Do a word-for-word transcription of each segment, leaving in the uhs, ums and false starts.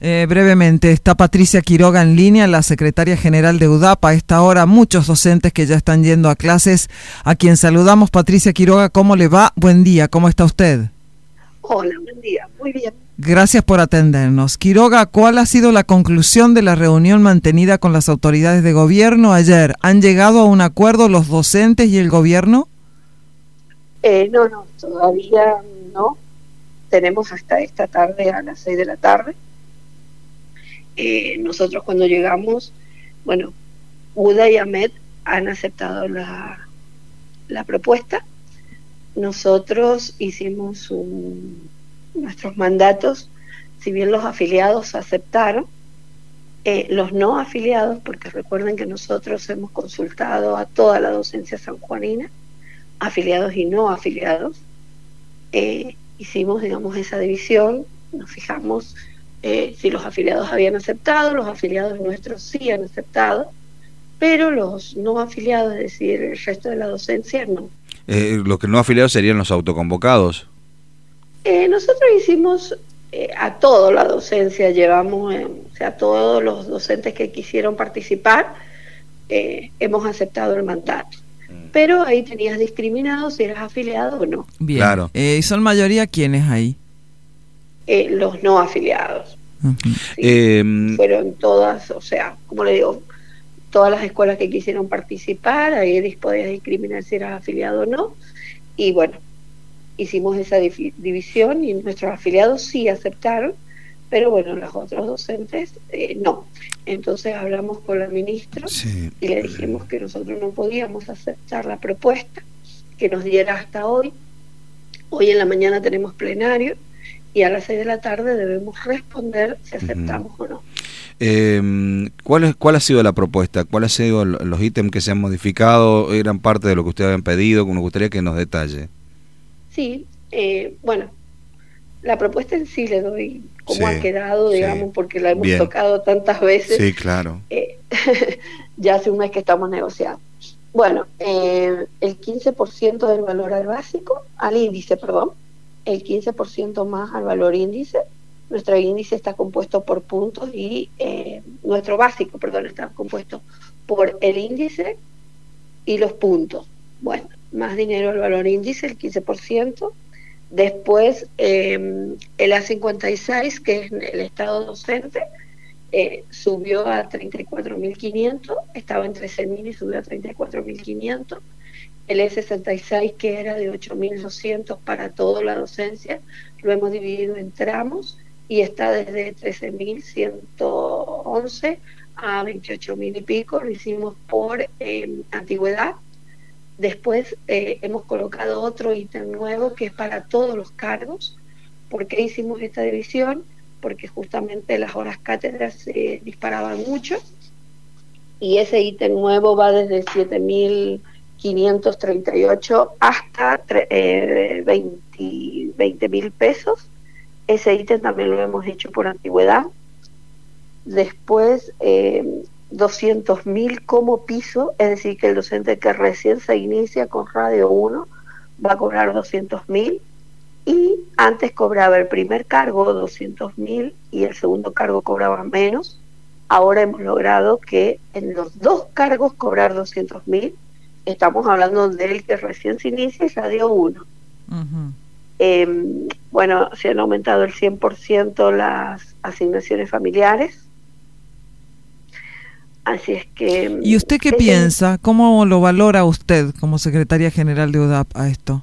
Eh, brevemente, está Patricia Quiroga en línea, la secretaria general de U D A P. A esta hora, muchos docentes que ya están yendo a clases, a quien saludamos. Patricia Quiroga, ¿cómo le va? Buen día, ¿cómo está usted? Hola, buen día, muy bien. Gracias por atendernos. Quiroga, ¿cuál ha sido la conclusión de la reunión mantenida con las autoridades de gobierno ayer? ¿Han llegado a un acuerdo los docentes y el gobierno? Eh, no, no, todavía no. Tenemos hasta esta tarde a las seis de la tarde. Eh, nosotros cuando llegamos, bueno, U D A y AMED han aceptado la, la propuesta. Nosotros hicimos un, nuestros mandatos, si bien los afiliados aceptaron, eh, los no afiliados, porque recuerden que nosotros hemos consultado a toda la docencia sanjuanina, afiliados y no afiliados, eh, hicimos, digamos, esa división, nos fijamos eh, si los afiliados habían aceptado, los afiliados nuestros sí han aceptado, pero los no afiliados, es decir, el resto de la docencia, no. Eh, los que no afiliados serían los autoconvocados. Eh, nosotros hicimos eh, a toda la docencia, llevamos, eh, o sea, a todos los docentes que quisieron participar, eh, hemos aceptado el mandato. Mm. Pero ahí tenías discriminado si eras afiliado o no. Bien. Claro. Eh, ¿Son mayoría quiénes ahí? Eh, los no afiliados. Uh-huh. Sí, eh, fueron todas, o sea, como le digo, todas las escuelas que quisieron participar, ahí podías discriminar si eras afiliado o no. Y bueno, hicimos esa división y nuestros afiliados sí aceptaron, pero bueno, los otros docentes eh, no. Entonces hablamos con la ministra sí. y le dijimos que nosotros no podíamos aceptar la propuesta, que nos diera hasta hoy. Hoy en la mañana tenemos plenario y a las seis de la tarde debemos responder si aceptamos uh-huh. o no. Eh, ¿cuál, es, ¿Cuál ha sido la propuesta? ¿Cuáles han sido los ítems que se han modificado? ¿Eran parte de lo que ustedes habían pedido? Nos gustaría que nos detalle. Sí, eh, bueno, la propuesta en sí le doy cómo sí, ha quedado, digamos, sí, porque la hemos bien. tocado tantas veces. Sí, claro. Eh, ya hace un mes que estamos negociando. Bueno, eh, el quince por ciento del valor al básico, al índice, perdón, el quince por ciento más al valor índice. Nuestro índice está compuesto por puntos y eh, nuestro básico, perdón, está compuesto por el índice y los puntos. Bueno, más dinero al valor índice, el quince por ciento. Después, eh, el A cincuenta y seis, que es el estado docente, eh, subió a treinta y cuatro mil quinientos, estaba en trece mil y subió a treinta y cuatro mil quinientos. El E sesenta y seis, que era de ocho mil doscientos para toda la docencia, lo hemos dividido en tramos y está desde trece mil ciento once a veintiocho mil y pico, lo hicimos por eh, antigüedad. Después eh, hemos colocado otro ítem nuevo que es para todos los cargos. ¿Por qué hicimos esta división? Porque justamente las horas cátedras se disparaban mucho y ese ítem nuevo va desde siete mil quinientos treinta y ocho hasta eh, veinte mil pesos. Ese ítem también lo hemos hecho por antigüedad. Después eh, doscientos mil como piso, es decir, que el docente que recién se inicia con Radio uno va a cobrar doscientos mil y antes cobraba el primer cargo doscientos mil y el segundo cargo cobraba menos. Ahora hemos logrado que en los dos cargos cobrar doscientos mil. Estamos hablando del que recién se inicia y Radio uno. Uh-huh. Eh, bueno, se han aumentado el cien por ciento las asignaciones familiares. Así es que... ¿Y usted qué piensa? ¿Cómo lo valora usted como secretaria general de U D A P a esto?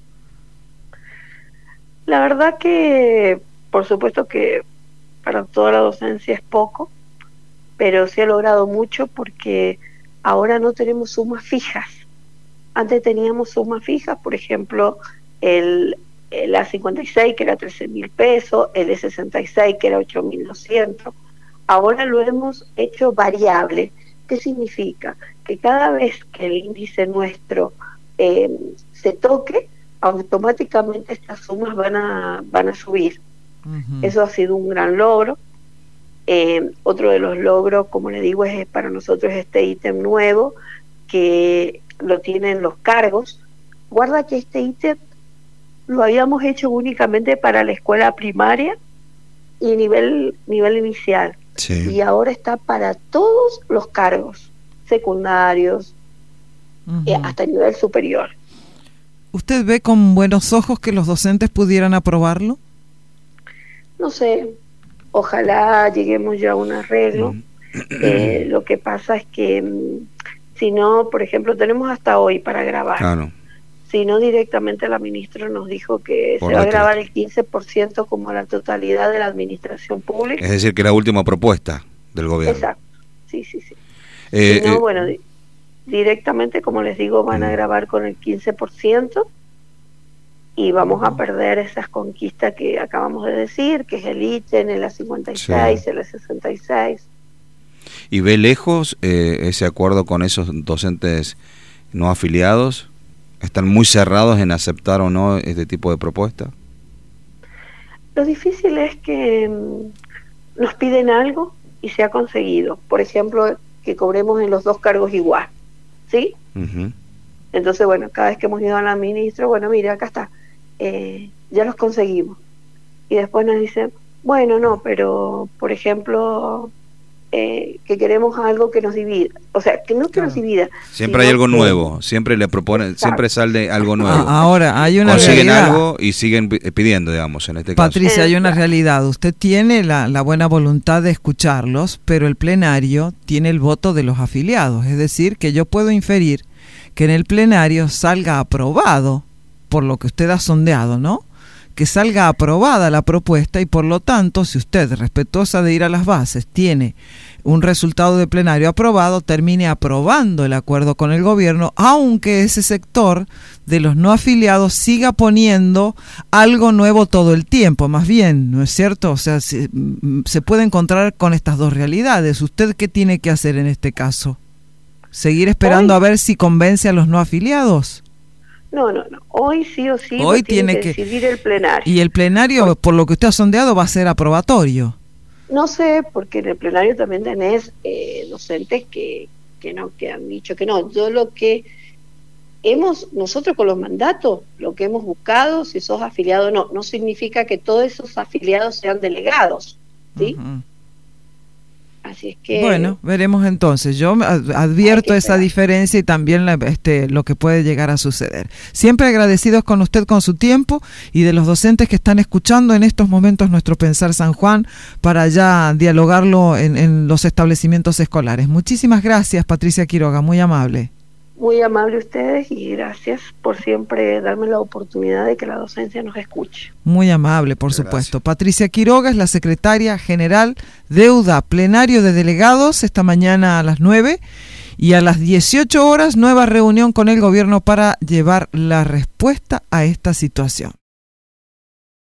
La verdad que, por supuesto que para toda la docencia es poco, pero se ha logrado mucho porque ahora no tenemos sumas fijas. Antes teníamos sumas fijas, por ejemplo, el, el A cincuenta y seis, que era trece mil pesos, el E sesenta y seis, que era ocho mil doscientos. Ahora lo hemos hecho variable. ¿Qué significa? Que cada vez que el índice nuestro eh, se toque, automáticamente estas sumas van a, van a subir. Uh-huh. Eso ha sido un gran logro. Eh, otro de los logros, como le digo, es para nosotros este ítem nuevo, que lo tienen los cargos. Guarda que este ítem lo habíamos hecho únicamente para la escuela primaria y nivel, nivel inicial. Sí. Y ahora está para todos los cargos secundarios, uh-huh. eh, hasta nivel superior. ¿Usted ve con buenos ojos que los docentes pudieran aprobarlo? No sé, ojalá lleguemos ya a un arreglo. Uh-huh. Eh, lo que pasa es que mm, si no, por ejemplo, tenemos hasta hoy para grabar. Claro. Si no, directamente la ministra nos dijo que Por se va a decreto. grabar el quince por ciento como la totalidad de la administración pública. Es decir, que la última propuesta del gobierno. Exacto, sí, sí, sí. Eh, si no, eh, bueno, di- directamente, como les digo, van a grabar con el quince por ciento y vamos a perder esas conquistas que acabamos de decir, que es el ítem, el A cincuenta y seis, Sí. el A sesenta y seis. ¿Y ve lejos eh, ese acuerdo con esos docentes no afiliados? ¿Están muy cerrados en aceptar o no este tipo de propuesta? Lo difícil es que mm, nos piden algo y se ha conseguido. Por ejemplo, que cobremos en los dos cargos igual, ¿sí? Uh-huh. Entonces, bueno, cada vez que hemos ido a la ministra, bueno, mire, acá está, eh, ya los conseguimos. Y después nos dicen, bueno, no, pero, por ejemplo, eh, que queremos algo que nos divida. O sea, que no que Claro. nos divida. Siempre hay sino algo que- nuevo, siempre le proponen, Exacto. siempre sale algo nuevo. Ah, ahora, hay una Consiguen realidad. algo y siguen pi- pidiendo, digamos, en este caso. Patricia, hay una Exacto. realidad. Usted tiene la, la buena voluntad de escucharlos, pero el plenario tiene el voto de los afiliados. Es decir, que yo puedo inferir que en el plenario salga aprobado, por lo que usted ha sondeado, ¿no? Que salga aprobada la propuesta y por lo tanto, si usted, respetuosa de ir a las bases, tiene un resultado de plenario aprobado, termine aprobando el acuerdo con el gobierno, aunque ese sector de los no afiliados siga poniendo algo nuevo todo el tiempo, más bien, ¿no es cierto? O sea, se, se puede encontrar con estas dos realidades. ¿Usted qué tiene que hacer en este caso? ¿Seguir esperando Hoy- a ver si convence a los no afiliados? No, no, no. Hoy sí o sí Hoy lo tiene, tiene que, que- decidir el plenario. Y el plenario, por lo que usted ha sondeado, va a ser aprobatorio. No sé, porque en el plenario también tenés eh, docentes que, que no, que han dicho que no. Yo lo que hemos, nosotros con los mandatos, lo que hemos buscado, si sos afiliado o no, no significa que todos esos afiliados sean delegados, ¿sí? Ujú. Así es que... Bueno, veremos entonces. Yo ad- advierto Hay que esa esperar. diferencia y también la, este, lo que puede llegar a suceder. Siempre agradecidos con usted, con su tiempo y de los docentes que están escuchando en estos momentos nuestro Pensar San Juan para ya dialogarlo en, en los establecimientos escolares. Muchísimas gracias, Patricia Quiroga, muy amable. Muy amable ustedes y gracias por siempre darme la oportunidad de que la docencia nos escuche. Muy amable, por Muchas supuesto. gracias. Patricia Quiroga es la secretaria general de U D A, plenario de delegados esta mañana a las nueve y a las dieciocho horas nueva reunión con el gobierno para llevar la respuesta a esta situación.